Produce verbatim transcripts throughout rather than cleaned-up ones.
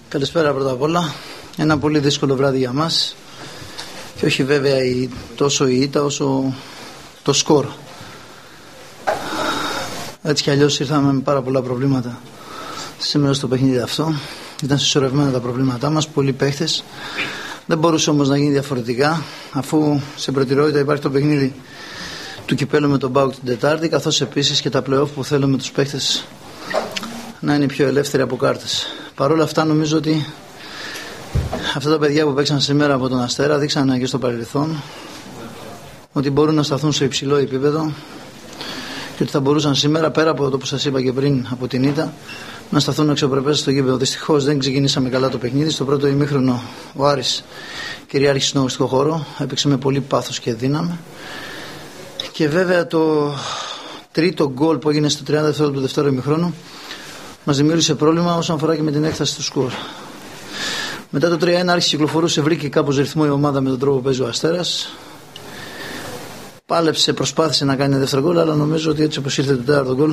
Καλησπέρα πρώτα απ' όλα. Ένα πολύ δύσκολο βράδυ για μας και όχι βέβαια η, τόσο η ήττα όσο το σκορ. Έτσι κι αλλιώς ήρθαμε με πάρα πολλά προβλήματα σήμερα στο παιχνίδι αυτό. Ήταν συσσωρευμένα τα προβλήματά μας, πολλοί παίχτες. Δεν μπορούσε όμως να γίνει διαφορετικά, αφού σε προτεραιότητα υπάρχει το παιχνίδι του κυπέλλου με τον ΠΑΟΚ την Τετάρτη, καθώς επίσης και τα play-off που θέλουμε τους παίχτες να είναι πιο ελεύθεροι από κάρτες. Παρ' όλα αυτά νομίζω ότι αυτά τα παιδιά που παίξαν σήμερα από τον Αστέρα δείξαν και στο παρελθόν ότι μπορούν να σταθούν σε υψηλό επίπεδο και ότι θα μπορούσαν σήμερα, πέρα από το που σας είπα και πριν από την ήττα, να σταθούν αξιοπρεπές στο γήπεδο. Δυστυχώς δεν ξεκινήσαμε καλά το παιχνίδι. Στο πρώτο ημίχρονο ο Άρης κυριάρχησε στον αγωνιστικό χώρο, έπαιξε με πολύ πάθος και δύναμη. Και βέβαια το τρίτο γκολ που έγινε στο τριάντα δευτερόλεπτα του δεύτερου ημιχρόνου μας δημιούργησε πρόβλημα όσον αφορά και με την έκταση του σκορ. Μετά το τρία ένα άρχισε κυκλοφορούσε, βρήκε κάπως ρυθμό η ομάδα με τον τρόπο που παίζει ο Αστέρας. Πάλεψε, προσπάθησε να κάνει ένα δεύτερο γκολ, αλλά νομίζω ότι έτσι όπως ήρθε το τέταρτο γκολ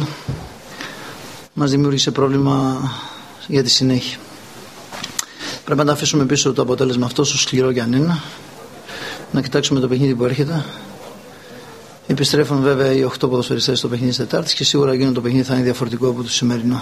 μας δημιούργησε πρόβλημα για τη συνέχεια. Πρέπει να τα αφήσουμε πίσω το αποτέλεσμα αυτό, όσο σκληρό κι αν είναι. Να κοιτάξουμε το παιχνίδι που έρχεται. Επιστρέφουν βέβαια οι οκτώ ποδοσφαιριστές στο παιχνίδι της Τετάρτης και σίγουρα εκείνο το παιχνίδι θα είναι διαφορετικό από το σημερινό.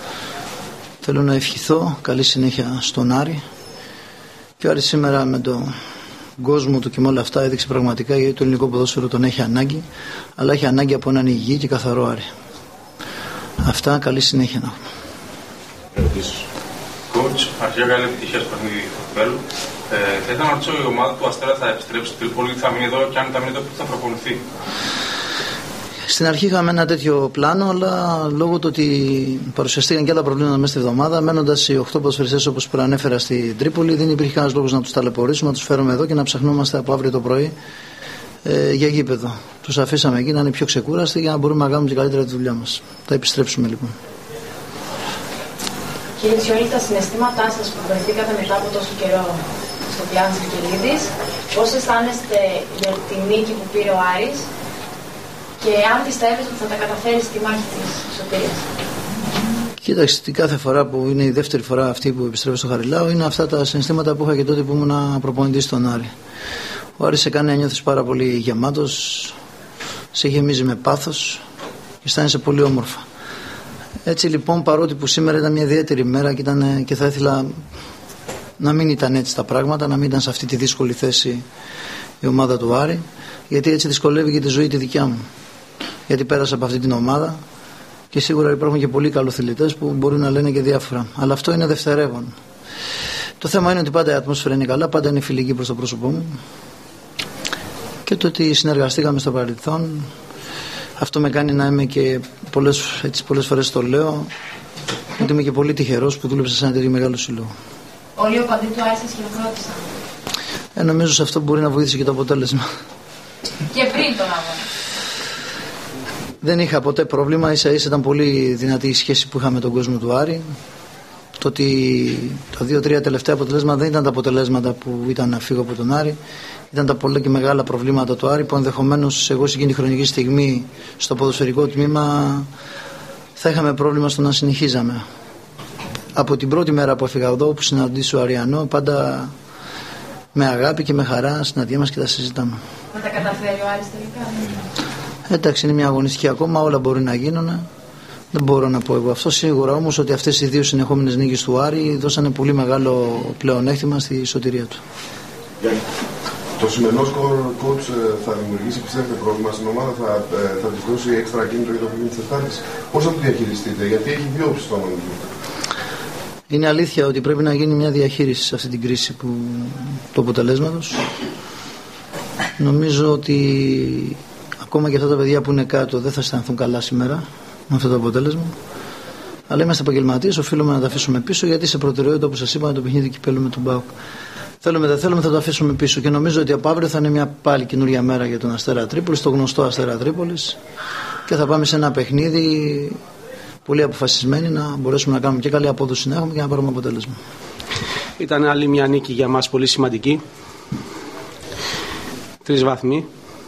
Θέλω να ευχηθώ καλή συνέχεια στον Άρη. Και ο Άρης σήμερα με τον κόσμο του και με όλα αυτά έδειξε πραγματικά, γιατί το ελληνικό ποδόσφαιρο τον έχει ανάγκη, αλλά έχει ανάγκη από έναν υγιή και καθαρό Άρη. Αυτά, καλή συνέχεια να έχουμε. Ερωτήσεις. Coach, αρχικά καλή επιτυχία στο παιχνίδι του κυπέλλου. Ε, θα ήθελα να ρωτήσω, η ομάδα του Αστέρα θα επιστρέψει στη Τρίπολη, θα μείνει εδώ, και αν θα μείνει εδώ, πού θα προπονηθεί? Στην αρχή είχαμε ένα τέτοιο πλάνο, αλλά λόγω του ότι παρουσιαστήκαν και άλλα προβλήματα μέσα στη εβδομάδα, μένοντας οι οκτώ ποδοσφαιριστές όπως προανέφερα στην Τρίπολη, δεν υπήρχε κανένας λόγος να τους ταλαιπωρήσουμε, να τους φέρουμε εδώ και να ψαχνόμαστε από αύριο το πρωί ε, για γήπεδο. Τους αφήσαμε εκεί να είναι πιο ξεκούραστοι για να μπορούμε να κάνουμε και καλύτερα τη δουλειά μας. Θα επιστρέψουμε λοιπόν. Κύριε Τσιόλη, τα συναισθήματά σας που βρεθήκατε μετά από τόσο καιρό στο πλάνο της Βικελίδης, πώς αισθάνεστε για τη νίκη που πήρε ο Άρης και αν πιστεύετε ότι θα τα καταφέρει στη μάχη της σωτηρίας? Κοίταξε, κάθε φορά που είναι η δεύτερη φορά αυτή που επιστρέφω στο Χαριλάου, είναι αυτά τα συναισθήματα που είχα και τότε που ήμουν προπονητής στον Άρη. Ο Άρης σε κάνει να νιώθεις πάρα πολύ γεμάτος, σε γεμίζει με πάθος και αισθάνεσαι πολύ όμορφα. Έτσι λοιπόν, παρότι που σήμερα ήταν μια ιδιαίτερη μέρα και, ήταν, και θα ήθελα να μην ήταν έτσι τα πράγματα, να μην ήταν σε αυτή τη δύσκολη θέση η ομάδα του Άρη, γιατί έτσι δυσκολεύει και τη ζωή τη δικιά μου. Γιατί πέρασα από αυτή την ομάδα και σίγουρα υπάρχουν και πολλοί καλοθελητές που μπορούν να λένε και διάφορα. Αλλά αυτό είναι δευτερεύον. Το θέμα είναι ότι πάντα η ατμόσφαιρα είναι καλά, πάντα είναι φιλική προς το πρόσωπό μου. Και το ότι συνεργαστήκαμε στο παρελθόν, αυτό με κάνει να είμαι και πολλές, έτσι, πολλές φορές το λέω, ότι είμαι και πολύ τυχερός που δούλεψα σε ένα τέτοιο μεγάλο σύλλογο. Όλοι οι οπαδοί του Άρη σας χειροκρότησαν. Ε, νομίζω σε αυτό μπορεί να βοήθησε και το αποτέλεσμα. Και πριν τον αγώνα? Δεν είχα ποτέ πρόβλημα, ίσα ίσα ήταν πολύ δυνατή η σχέση που είχα με τον κόσμο του Άρη. Το ότι τα δύο-τρία τελευταία αποτελέσματα δεν ήταν τα αποτελέσματα που ήταν να φύγω από τον Άρη. Ήταν τα πολλά και μεγάλα προβλήματα του Άρη που ενδεχομένως εγώ σε εκείνη τη χρονική στιγμή στο ποδοσφαιρικό τμήμα θα είχαμε πρόβλημα στο να συνεχίζαμε. Από την πρώτη μέρα που έφυγα εδώ, που συναντήσω ο Αριανό, πάντα με αγάπη και με χαρά συναντιέμαστε και τα συζητάμε. Θα τα καταφέρει ο Άρης τελικά? Εντάξει, είναι μια αγωνιστική ακόμα, όλα μπορεί να γίνουν. Δεν μπορώ να πω εγώ αυτό. Σίγουρα όμως ότι αυτές οι δύο συνεχόμενες νίκες του Άρη δώσανε πολύ μεγάλο πλεονέκτημα στη σωτηρία του. Το σημερινό σκορ, coach, θα δημιουργήσει, πιστεύετε, πρόβλημα στην ομάδα, θα, θα της δώσει έξτρα κίνητρο για το παιχνίδι της Τετάρτης? Πώς θα το διαχειριστείτε, γιατί έχει δύο όψεις το όνομα του? Είναι αλήθεια ότι πρέπει να γίνει μια διαχείριση σε αυτή την κρίση που, του αποτελέσματος. Νομίζω ότι ακόμα και αυτά τα παιδιά που είναι κάτω δεν θα αισθανθούν καλά σήμερα με αυτό το αποτέλεσμα. Αλλά είμαστε επαγγελματίες, οφείλουμε να τα αφήσουμε πίσω, γιατί σε προτεραιότητα, όπως σας είπα, το παιχνίδι του κυπέλλου με τον ΠΑΟΚ. Θέλουμε, δεν θέλουμε, θα το αφήσουμε πίσω. Και νομίζω ότι από αύριο θα είναι μια πάλι καινούργια μέρα για τον Αστέρα Τρίπολης, το γνωστό Αστέρα Τρίπολης. Και θα πάμε σε ένα παιχνίδι πολύ αποφασισμένοι να μπορέσουμε να κάνουμε και καλή απόδοση να έχουμε και να πάρουμε αποτέλεσμα. Ήταν άλλη μια νίκη για μας πολύ σημαντική. Τρεις βαθμοί.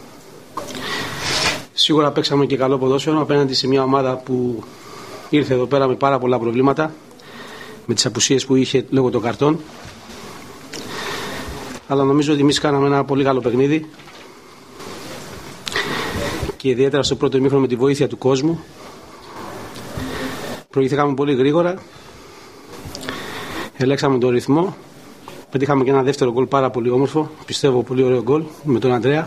Σίγουρα παίξαμε και καλό ποδόσφαιρο απέναντι σε μια ομάδα που ήρθε εδώ πέρα με πάρα πολλά προβλήματα. με τις απουσίες που είχε λόγω των καρτών. Αλλά νομίζω ότι εμείς κάναμε ένα πολύ καλό παιχνίδι και ιδιαίτερα στο πρώτο ημίχρονο με τη βοήθεια του κόσμου. Προηγηθήκαμε πολύ γρήγορα, ελέγξαμε τον ρυθμό, πετύχαμε και ένα δεύτερο γκολ πάρα πολύ όμορφο, πιστεύω πολύ ωραίο γκολ με τον Αντρέα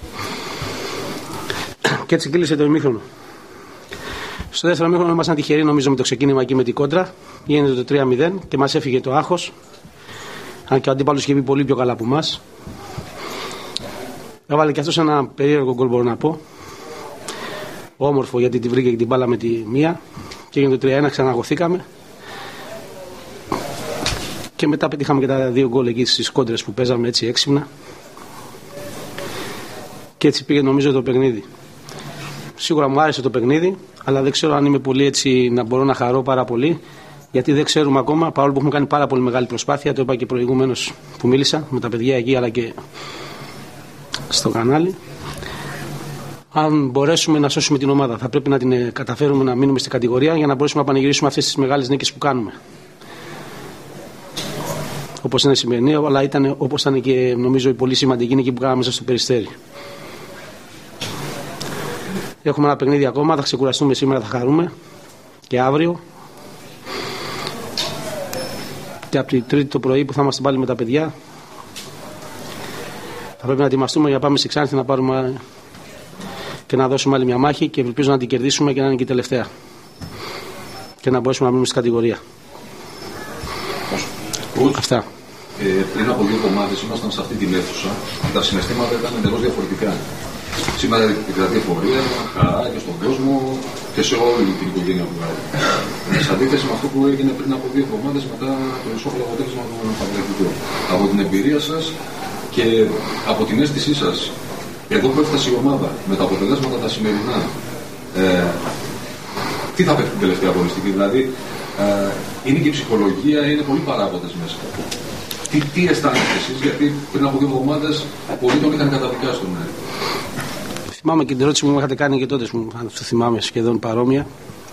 και έτσι κύλησε το ημίχρονο. Στο δεύτερο ημίχρονο ήμασταν τυχεροί νομίζω με το ξεκίνημα εκεί με την κόντρα, γίνεται το τρία μηδέν και μας έφυγε το άγχος, αν και ο αντίπαλος είχε μπει πολύ πιο καλά από εμάς. Έβαλε και αυτός ένα περίεργο γκολ, μπορώ να πω, όμορφο γιατί τη βρήκε και την μπάλα με τη μία και έγινε το τρία ένα, ξαναγωθήκαμε και μετά πετύχαμε και τα δύο γκολ εκεί στις κόντρες που παίζαμε έτσι έξυπνα και έτσι πήγε νομίζω το παιχνίδι. Σίγουρα μου άρεσε το παιχνίδι, αλλά δεν ξέρω αν είμαι πολύ έτσι να μπορώ να χαρώ πάρα πολύ, γιατί δεν ξέρουμε ακόμα, παρόλο που έχουμε κάνει πάρα πολύ μεγάλη προσπάθεια, το είπα και προηγουμένως που μίλησα με τα παιδιά εκεί αλλά και στο κανάλι. Αν μπορέσουμε να σώσουμε την ομάδα, θα πρέπει να την καταφέρουμε να μείνουμε στην κατηγορία για να μπορέσουμε να πανηγυρίσουμε αυτές τις μεγάλες νίκες που κάνουμε. Όπως είναι σημερινή, αλλά ήταν όπως ήταν και νομίζω η πολύ σημαντική νίκη που κάναμε μέσα στο Περιστέρι. Έχουμε ένα παιχνίδι ακόμα, θα ξεκουραστούμε σήμερα, θα χαρούμε και αύριο. Και από την Τρίτη το πρωί που θα είμαστε πάλι με τα παιδιά, θα πρέπει να ετοιμαστούμε για να πάμε στη Ξάνθη να πάρουμε και να δώσουμε άλλη μια μάχη και ελπίζω να την κερδίσουμε και να είναι και η τελευταία. Και να μπορέσουμε να μείνουμε στην κατηγορία. Ούς, αυτά. Ε, πριν από δύο εβδομάδες ήμασταν σε αυτή την αίθουσα και τα συναισθήματα ήταν εντελώς διαφορετικά. Σήμερα επικρατεί εφορία, χαρά και στον κόσμο και σε όλη την οικογένεια που βγάζει. Σε αντίθεση με αυτό που έγινε πριν από δύο εβδομάδες μετά το ισόφλο αποτέλεσμα του Παναγιώτου. Από την εμπειρία σας και από την αίσθησή σας, εδώ που έφτασε η ομάδα με τα αποτελέσματα τα σημερινά, ε, τι θα πέφτει την τελευταία αγωνιστική, δηλαδή ε, είναι και η ψυχολογία, είναι πολλοί παράγοντες μέσα. Τι, τι αισθάνεστε εσείς, γιατί πριν από δύο εβδομάδες πολλοί τον είχαν καταδικάσει τον Άρη. Θυμάμαι και την ερώτηση που μου είχατε κάνει και τότε, αν το θυμάμαι σχεδόν παρόμοια.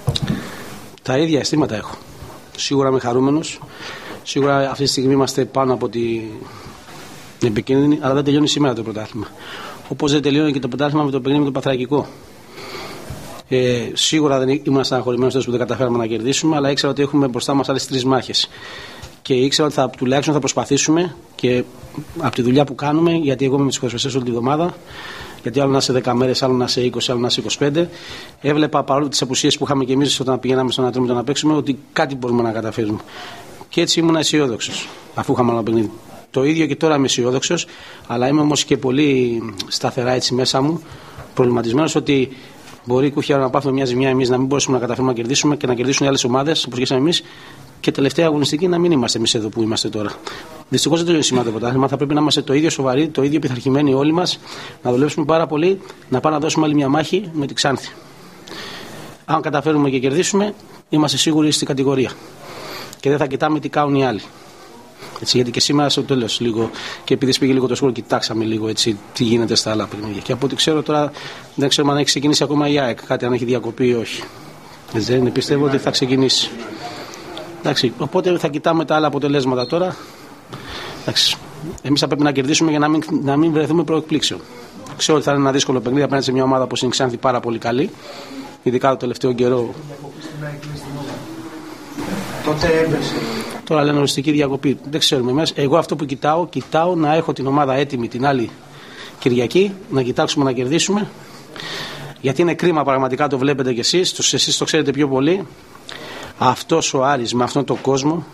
Τα ίδια αισθήματα έχω. Σίγουρα είμαι χαρούμενος. Σίγουρα αυτή τη στιγμή είμαστε πάνω από την επικίνδυνη, αλλά δεν τελειώνει σήμερα το πρωτάθλημα. Όπως δεν τελειώνει και το πρωτάθλημα με το παιχνίδι με το Παθρακικό. Ε, σίγουρα δεν ήμουν στεναχωρημένος τόσο που δεν καταφέραμε να κερδίσουμε, αλλά ήξερα ότι έχουμε μπροστά μας άλλες τρεις μάχες. Και ήξερα ότι θα, τουλάχιστον θα προσπαθήσουμε και από τη δουλειά που κάνουμε, γιατί εγώ είμαι με τις προσφεσίες όλη τη βδομάδα. Γιατί άλλο να είσαι δέκα μέρες, άλλο να είσαι είκοσι, άλλο να είσαι είκοσι πέντε. Έβλεπα παρόλο τις απουσίες που είχαμε και εμείς όταν πηγαίναμε στον Ατρόμητο να παίξουμε, ότι κάτι μπορούμε να καταφέρουμε. Και έτσι ήμουν αισιόδοξος, αφού είχαμε ένα παιχνίδι. Το ίδιο και τώρα είμαι αισιόδοξος, αλλά είμαι όμως και πολύ σταθερά έτσι μέσα μου, προβληματισμένος ότι μπορεί κούχια να πάθουμε μια ζημιά εμείς να μην μπορέσουμε να καταφέρουμε να κερδίσουμε και να κερδίσουν οι άλλες ομάδες όπως και εμείς. Και τελευταία αγωνιστική να μην είμαστε εμείς εδώ που είμαστε τώρα. Δυστυχώς δεν τελειώνει σήμερα το πρωτάθλημα. Θα πρέπει να είμαστε το ίδιο σοβαροί, το ίδιο πειθαρχημένοι όλοι μας, να δουλέψουμε πάρα πολύ, να πάμε να δώσουμε άλλη μια μάχη με τη Ξάνθη. Αν καταφέρουμε και κερδίσουμε, είμαστε σίγουροι στην κατηγορία. Και δεν θα κοιτάμε τι κάνουν οι άλλοι. Έτσι, γιατί και σήμερα στο τέλος λίγο, και επειδή πήγε λίγο το σχόλιο, κοιτάξαμε λίγο έτσι, τι γίνεται στα άλλα παιχνίδια. Και από ό,τι ξέρω τώρα, δεν ξέρω αν έχει ξεκινήσει ακόμα η ΑΕΚ, κάτι αν έχει διακοπεί ή όχι. Δεν πιστεύω ότι θα ξεκινήσει. Εντάξει, οπότε θα κοιτάμε τα άλλα αποτελέσματα τώρα. Εντάξει, εμείς θα πρέπει να κερδίσουμε για να μην, να μην βρεθούμε προεκπλήξεων. Ξέρω ότι θα είναι ένα δύσκολο παιχνίδι απέναντι σε μια ομάδα που είναι η Ξάνθη πάρα πολύ καλή, ειδικά το τελευταίο καιρό. Τότε έπεσε. Τώρα λένε οριστική διακοπή. Δεν ξέρουμε. Εγώ αυτό που κοιτάω, κοιτάω να έχω την ομάδα έτοιμη την άλλη Κυριακή, να κοιτάξουμε να κερδίσουμε. Γιατί είναι κρίμα, πραγματικά το βλέπετε κι εσείς, εσείς το ξέρετε πιο πολύ. Αυτός ο Άρης με αυτόν τον κόσμο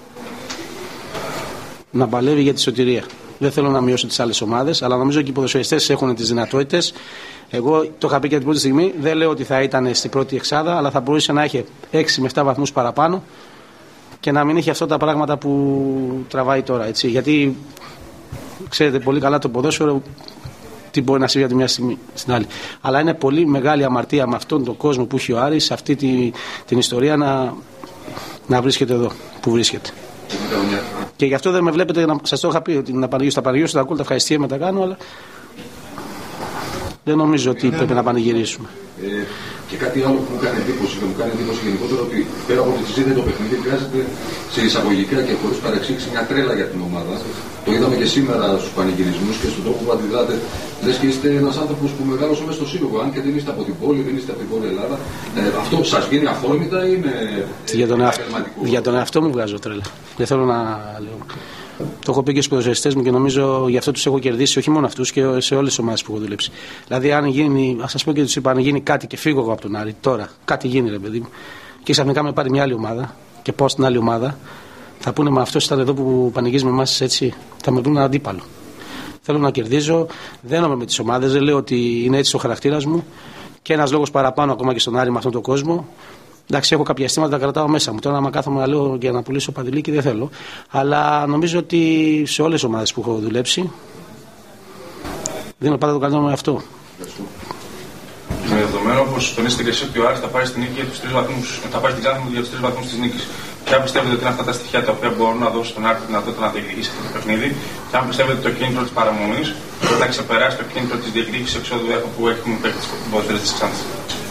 να παλεύει για τη σωτηρία. Δεν θέλω να μειώσω τις άλλες ομάδες, αλλά νομίζω και οι ποδοσφαιριστές έχουν τις δυνατότητες. Εγώ το είχα πει και την πρώτη στιγμή, δεν λέω ότι θα ήταν στην πρώτη εξάδα, αλλά θα μπορούσε να έχει έξι με επτά βαθμούς παραπάνω και να μην έχει αυτά τα πράγματα που τραβάει τώρα. Έτσι. Γιατί ξέρετε πολύ καλά το ποδόσφαιρο τι μπορεί να συμβεί από τη μια στιγμή στην άλλη. Αλλά είναι πολύ μεγάλη αμαρτία με αυτόν τον κόσμο που έχει ο Άρης, αυτή τη, την ιστορία να, να βρίσκεται εδώ που βρίσκεται. Και γι' αυτό δεν με βλέπετε, σας το είχα πει ότι να πανηγυρίσω, θα πανηγυρίσω, τα ακούω, τα ευχαριστία με τα κάνω, αλλά δεν νομίζω ότι πρέπει να πανηγυρίσουμε. Ε, Και κάτι άλλο που μου κάνει εντύπωση και μου κάνει εντύπωση γενικότερα ότι πέρα από τη συζήτηση το παιχνίδι χρειάζεται σε εισαγωγικά και χωρίς παρεξήγηση μια τρέλα για την ομάδα. Το είδαμε και σήμερα στους πανηγυρισμούς και στον τρόπο που αντιδράτε. Λες και είστε ένας άνθρωπος που μεγάλωσε μέσα στο σύλλογο. Αν και δεν είστε από την πόλη, δεν είστε από την πόλη Ελλάδα. Ε, αυτό σας βγαίνει αυθόρμητα ή είναι. Για τον, εαυτ... για τον εαυτό μου βγάζω τρέλα. Δεν θέλω να λέω. Το έχω πει και στους ποδοσφαιριστές μου και νομίζω γι' αυτό τους έχω κερδίσει, όχι μόνο αυτούς και σε όλες τις ομάδες που έχω δουλέψει. Δηλαδή, αν γίνει, ας σας πω και τους είπα, αν γίνει κάτι και φύγω εγώ από τον Άρη, τώρα, κάτι γίνει ρε παιδί μου, και ξαφνικά με πάρει μια άλλη ομάδα και πάω στην άλλη ομάδα, θα πούνε μα αυτός ήταν εδώ που πανηγύριζε με εμάς έτσι, θα με δουν ένα αντίπαλο. Θέλω να κερδίζω, δεν είμαι με τις ομάδες, δεν λέω ότι είναι έτσι ο χαρακτήρας μου και ένας λόγος παραπάνω ακόμα και στον Άρη με αυτόν τον κόσμο. Εντάξει, έχω κάποια αισθήματα, τα κρατάω μέσα μου. Τώρα, άμα κάθομαι να λέω για να πουλήσω παντελίκι, δεν θέλω. Αλλά νομίζω ότι σε όλες τις ομάδες που έχω δουλέψει, δίνω πάντα το καλύτερο με αυτό. Με δεδομένο πως τονίσετε και εσείς ότι ο Άρης θα πάρει στην νίκη για τους τρεις βαθμούς, θα πάρει στην Ξάνθη για τους τρεις βαθμούς της νίκης. Ποια πιστεύετε ότι είναι αυτά τα στοιχεία τα οποία μπορούν να δώσουν στον Άρη τη δυνατότητα να διεκδικήσει αυτό το παιχνίδι, και αν πιστεύετε ότι το κίνητρο της παραμονής θα ξεπεράσει το κίνητρο της διεκδίκησης εξόδου που έχουν παίκτες ποδοσφαιριστές της Ξάνθης.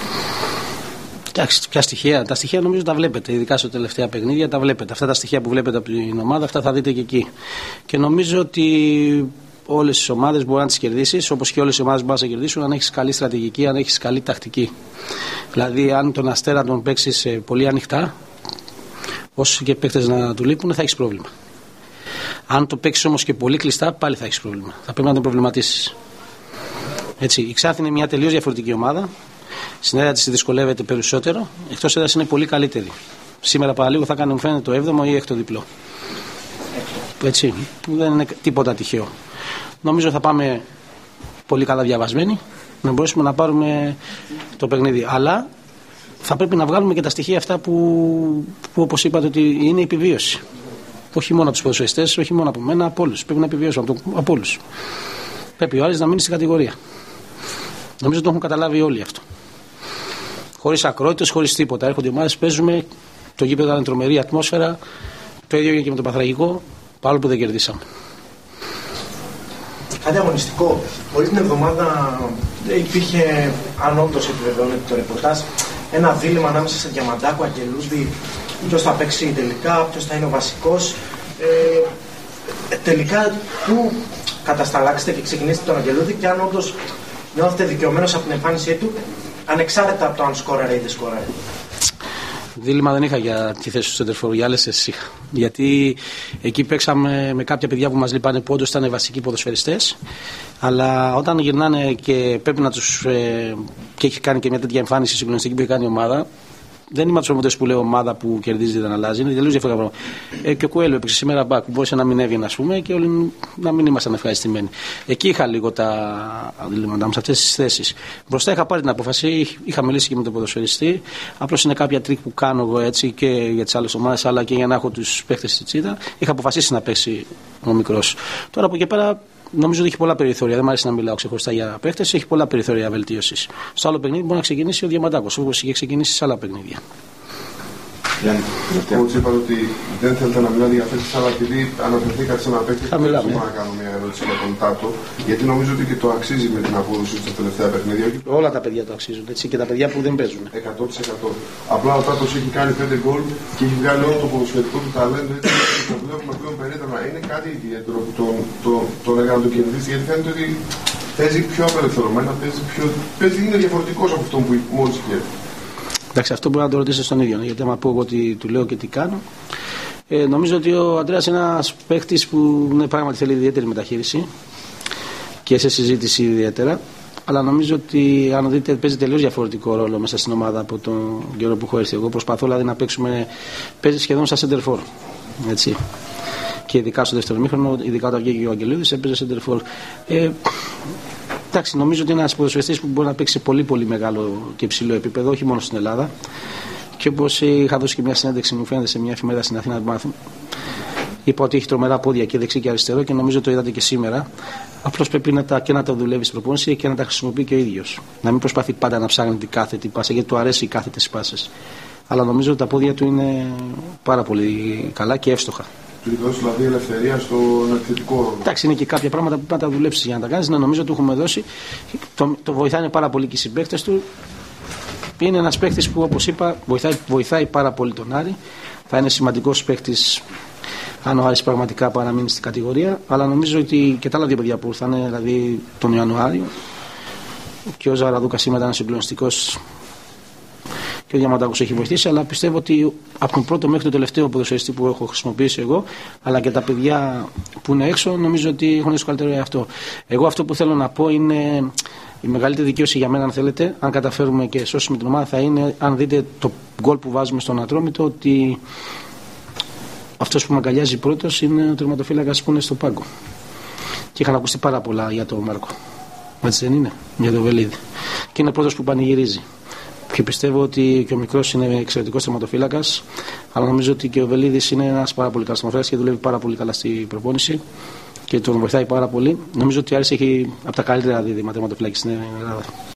Εντάξει, ποια στοιχεία. Τα στοιχεία νομίζω τα βλέπετε, ειδικά στα τελευταία παιχνίδια τα βλέπετε. Αυτά τα στοιχεία που βλέπετε από την ομάδα, αυτά θα δείτε και εκεί. Και νομίζω ότι όλες τις ομάδες μπορεί να τις κερδίσεις, όπως και όλες οι ομάδες μπορεί να κερδίσουν, αν έχεις καλή στρατηγική, αν έχεις καλή τακτική. Δηλαδή, αν τον Αστέρα τον παίξεις πολύ ανοιχτά, όσοι και παίκτες να του λείπουν, θα έχεις πρόβλημα. Αν το παίξεις όμως και πολύ κλειστά, πάλι θα έχεις πρόβλημα. Θα πρέπει να τον προβληματίσεις. Έτσι, η Ξάνθη είναι μια τελείως διαφορετική ομάδα. Στην έδρα της δυσκολεύεται περισσότερο, εκτός έδρας είναι πολύ καλύτερη. Σήμερα παραλίγο θα κάνει, μου φαίνεται, το έβδομο ή έκτο διπλό. Έτσι, που δεν είναι τίποτα τυχαίο. Νομίζω θα πάμε πολύ καλά διαβασμένοι, να μπορέσουμε να πάρουμε το παιχνίδι. Αλλά θα πρέπει να βγάλουμε και τα στοιχεία αυτά που, που όπως είπατε, ότι είναι η επιβίωση. Όχι μόνο από τους ποδοσφαιριστές, όχι μόνο από μένα, από όλους. Πρέπει να επιβιώσουμε από, το, από όλους. Πρέπει ο Άρης να μείνει στην κατηγορία. Νομίζω το έχουν καταλάβει όλοι αυτό. Χωρίς ακρότητες, χωρίς τίποτα. Έρχονται οι ομάδες, παίζουμε. Το γήπεδο ήταν τρομερή ατμόσφαιρα. Το ίδιο έγινε και με το Παθραγικό, παρόλο που δεν κερδίσαμε. Κάτι αγωνιστικό. Όλη την εβδομάδα υπήρχε, αν όντως επιβεβαιώνεται το ρεπορτάζ, ένα δίλημμα ανάμεσα σε Διαμαντάκο, Αγγελούδη, ποιος θα παίξει τελικά, ποιος θα είναι ο βασικός. Ε, τελικά, πού κατασταλάξετε και ξεκινήσετε τον Αγγελούδη και αν όντως νιώθετε δικαιωμένος από την εμφάνισή του, ανεξάρτητα από το αν σκόραρε ή δεν σκόραρε. Δίλημμα δεν είχα για τη θέση του σεντερφόρ, για άλλες θέσεις είχα. Γιατί εκεί παίξαμε με κάποια παιδιά που μας λείπανε, που όντως ήταν βασικοί ποδοσφαιριστές. Αλλά όταν γυρνάνε και πρέπει να τους. Ε, και έχει κάνει και μια τέτοια εμφάνιση συγκλονιστική που έχει κάνει η ομάδα. Δεν είμαι από τους ομάδες που λέω ομάδα που κερδίζει δεν αλλάζει. Είναι τελείως διαφορετικά πράγματα. Ε, και ο Κουέλο έπαιξε σήμερα μπακ που μπορούσε να μην έβγαινε, ας πούμε, και όλοι να μην ήμασταν ευχαριστημένοι. Εκεί είχα λίγο τα διλήμματα μου σε αυτές τις θέσεις. Μπροστά είχα πάρει την απόφαση, είχα μιλήσει και με τον ποδοσφαιριστή. Απλώς είναι κάποια τρίκ που κάνω εγώ έτσι και για τις άλλες ομάδες, αλλά και για να έχω τους παίχτες στη τσίτα. Είχα αποφασίσει να παίξει ο μικρός. Τώρα από εκεί πέρα. Νομίζω ότι έχει πολλά περιθώρια. Δεν μου αρέσει να μιλάω ξεχωριστά για παίχτες. Έχει πολλά περιθώρια βελτίωσης. Στο άλλο παιχνίδι μπορεί να ξεκινήσει ο Διαμαντάκος, όπως είχε ξεκινήσει σε άλλα παιχνίδια. Γιάννη, όπως είπατε ότι δεν θέλετε να μιλάτε για θέσεις, αλλά επειδή αναφερθήκατε σε ένα παίκτη, θα θέλω να κάνω μια ερώτηση για τον Τάτο, γιατί νομίζω ότι και το αξίζει με την απόδοση στα τελευταία παιχνίδια. Όλα τα παιδιά το αξίζουν, έτσι, και τα παιδιά που δεν παίζουν. εκατό τοις εκατό. Απλά ο Τάτος έχει κάνει πέντε γκολ και έχει βγάλει όλο το ποδοσφαιρικό του ταλέντο, έτσι, και το βλέπουμε πλέον περίτρανα. Είναι κάτι ιδιαίτερο που τον, τον, τον έκανε να το κερδίσει, γιατί φαίνεται ότι παίζει πιο απελευθερωμένα, παίζει, πιο, παίζει είναι διαφορετικός από αυτό που μόλις είχε. Εντάξει, αυτό μπορεί να το ρωτήσετε στον ίδιο, γιατί άμα πω εγώ τι του λέω και τι κάνω. Ε, νομίζω ότι ο Αντρέας είναι ένας παίχτης που ναι, πράγματι θέλει ιδιαίτερη μεταχείριση και σε συζήτηση ιδιαίτερα. Αλλά νομίζω ότι αν δείτε παίζει τελείως διαφορετικό ρόλο μέσα στην ομάδα από τον καιρό που έχω έρθει. Εγώ προσπαθώ δηλαδή να παίξουμε, παίζει σχεδόν σαν σεντερφόρ. Έτσι. Και ειδικά στο δεύτερο μήχρονο, ειδικά όταν βγήκε ο Αγγελούδης, έπαιζε σεντερφόρ. Ε, Εντάξει, νομίζω ότι είναι ένας ποδοσφαιριστής που μπορεί να παίξει σε πολύ πολύ μεγάλο και υψηλό επίπεδο, όχι μόνο στην Ελλάδα. Και όπως είχα δώσει και μια συνέντευξη, μου φαίνεται, σε μια εφημερίδα στην Αθήνα, είπα ότι έχει τρομερά πόδια και δεξί και αριστερό και νομίζω το είδατε και σήμερα. Απλώς πρέπει να τα, και να τα δουλεύει στην προπόνηση και να τα χρησιμοποιεί και ο ίδιος. Να μην προσπαθεί πάντα να ψάχνει την κάθετη πάσα, γιατί του αρέσει οι κάθετες πάσες. Αλλά νομίζω ότι τα πόδια του είναι πάρα πολύ καλά και εύστοχα. Του δώσει δηλαδή ελευθερία στον επιθετικό ρόλο. Εντάξει, είναι και κάποια πράγματα που πρέπει να τα δουλέψει για να τα κάνει. Να νομίζω ότι του έχουμε δώσει. Το, το βοηθάνε πάρα πολύ και οι συμπαίκτες του. είναι ένας παίκτης που, όπως είπα, βοηθάει, βοηθάει πάρα πολύ τον Άρη. Θα είναι σημαντικός παίκτης αν ο Άρης πραγματικά παραμείνει στην κατηγορία. Αλλά νομίζω ότι και τα άλλα δύο παιδιά που ήρθαν, δηλαδή τον Ιανουάριο, και ο Ζαραδούκας σήμερα ήταν συγκλονιστικός και ο Διαμαντάκος έχει βοηθήσει. Αλλά πιστεύω ότι από τον πρώτο μέχρι το τελευταίο ποδοσφαιριστή που έχω χρησιμοποιήσει εγώ, αλλά και τα παιδιά που είναι έξω, νομίζω ότι έχουν στο καλύτερο εαυτό. Εγώ αυτό που θέλω να πω είναι. Η μεγαλύτερη δικαίωση για μένα, αν θέλετε, αν καταφέρουμε και σώσουμε την ομάδα, θα είναι αν δείτε το γκολ που βάζουμε στον Ατρόμητο, ότι αυτός που με αγκαλιάζει πρώτος είναι ο τερματοφύλακας που είναι στο πάγκο. Και είχαν ακουστεί πάρα πολλά για τον Μάρκο. Έτσι δεν είναι, για τον Βελίδη. Και είναι πρώτος που πανηγυρίζει. Και πιστεύω ότι και ο μικρός είναι εξαιρετικός τερματοφύλακας, αλλά νομίζω ότι και ο Βελίδης είναι ένας πάρα πολύ καλός τερματοφύλακας και δουλεύει πάρα πολύ καλά στην προπόνηση. Και τον βοηθάει πάρα πολύ. Νομίζω ότι ο Άρης έχει από τα καλύτερα δίδυμα τερματοφυλάκια στην Ελλάδα.